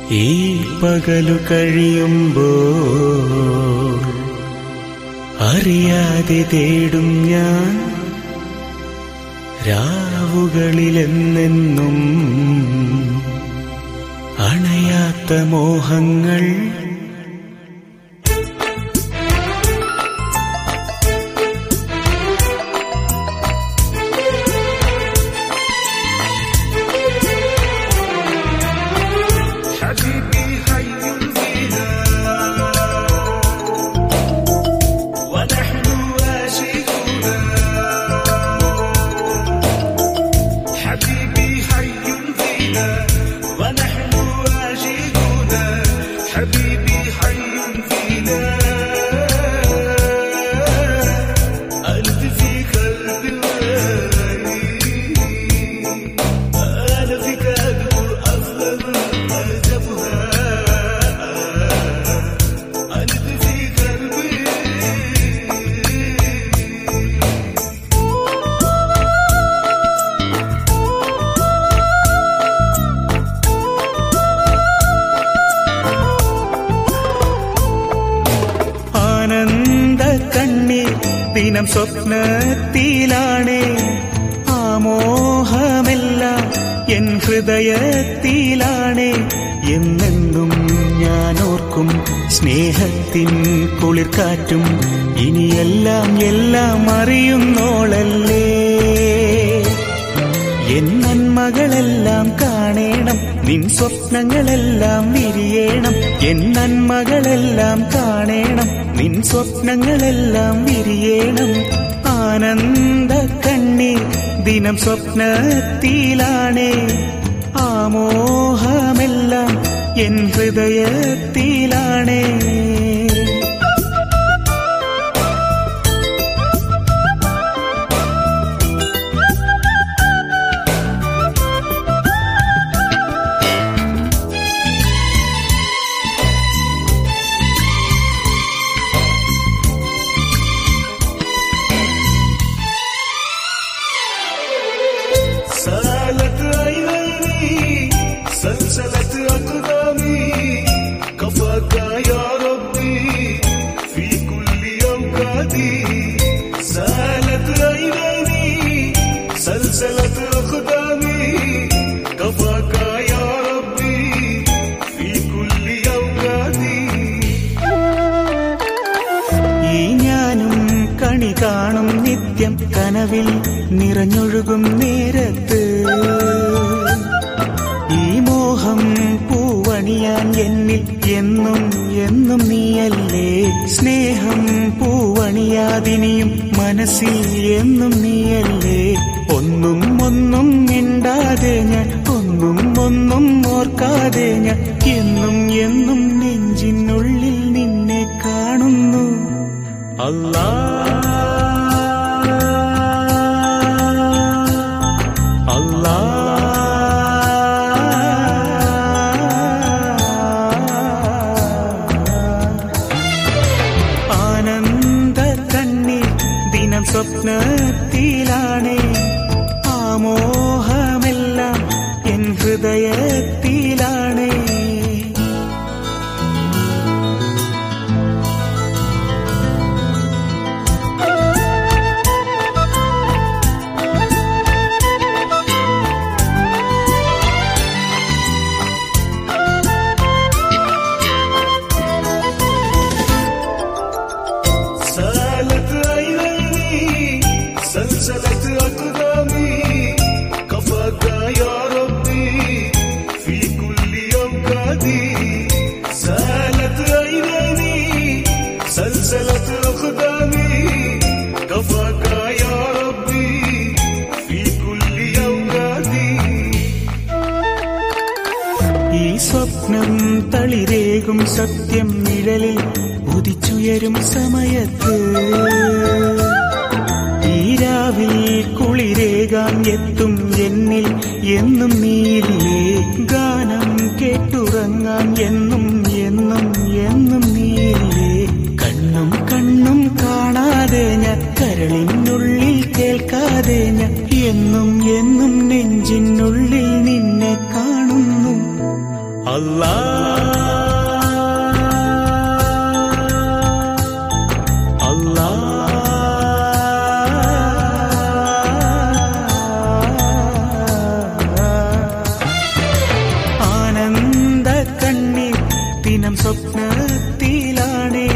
ഈ പകലു കഴിയുമ്പോൾ അറിയാതെ തേടും ഞാൻ രാവുകളിലെന്നെന്നും അണയാത്ത മോഹങ്ങൾ. ദിനം സ്വപ്നത്തിലാണേ ആമോഹമെല്ലാം എൻ ഹൃദയത്തിലാണേ. എന്നെന്നും ഞാൻ ഓർക്കും സ്നേഹത്തിൻ കുളിർക്കാറ്റും ഇനിയെല്ലാം എല്ലാം അറിയുന്നോളല്ലേ. എൻ നന്മകളെല്ലാം കാണേണം, നിൻ സ്വപ്നങ്ങളെല്ലാം വിരിയണം. എൻ നന്മകളെല്ലാം കാണേണം, നിൻ സ്വപ്നങ്ങളെല്ലാം വിരിയണം. ആനന്ദ കണ്ണീർ ദിനം സ്വപ്നത്തിലാണേ ആമോഹമെല്ലാം എൻ ഹൃദയത്തിലാണേ. ഈ ഞാനും കണി കാണും നിത്യം കനവിൽ നിറഞ്ഞൊഴുകും നേരത്ത് ഈ മോഹം പൂവണിയാൻ എന്നിൽ എന്നും എന്നും നീയല്ലേ. സ്നേഹം പൂവണിയാതിനിയും മനസ്സിൽ എന്നും നീയല്ലേ. ഒന്നും ഒന്നും മിണ്ടാതെ ഞാൻ, ഒന്നും ഒന്നും ഓർക്കാതെ ഞാൻ എന്നും എന്നും നെഞ്ചിനുള്ളിൽ നിന്നെ കാണുന്നു. അല്ലാ അല്ലാ ആനന്ദ കണ്ണീർ ദിനം സ്വപ്നത്തിലാണേ ആമോഹമെല്ലാം എൻ ഹൃദയത്തിലാണേ. ഈ സ്വപ്നം തളിരേകും സത്യം നിഴലിൽ ഉദിച്ചുയരും സമയത്ത് ഈ രാവിൽ കുളിരേകാൻ എത്തും എന്നിൽ എന്നും നീയില്ലേ. ഗാനം കേട്ടുറങ്ങാൻ എന്നും എന്നും എന്നും നീയില്ലേ. കണ്ണും കണ്ണും കാണാതെ ഞാൻ, കരളിനുള്ളിൽ കേൾക്കാതെ ഞാൻ എന്നും എന്നും നെഞ്ചിനുള്ളിൽ നിന്നെ കാണുന്നു. അല്ലാഹ് ആനന്ദ കണ്ണീർ ദിനം സ്വപ്നത്തിലാണേ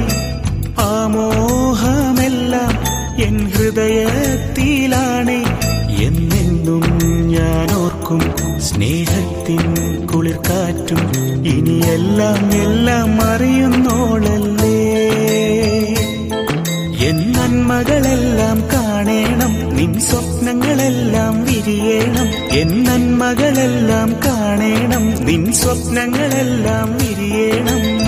ആമോഹമെല്ലാം എൻ ഹൃദയത്തിലാണേ എന്നെന്നും ഞാൻ ഓർക്കും സ്നേഹത്തിൻ കുളിർക്കാറ്റും ഇനിയെല്ലാം എല്ലാം അറിയുന്നോളല്ലേ എൻ നന്മകളെല്ലാം കാണേണം നിൻ സ്വപ്നങ്ങളെല്ലാം വിരിയണം എൻ നന്മകളെല്ലാം കാണേണം നിൻ സ്വപ്നങ്ങളെല്ലാം വിരിയണം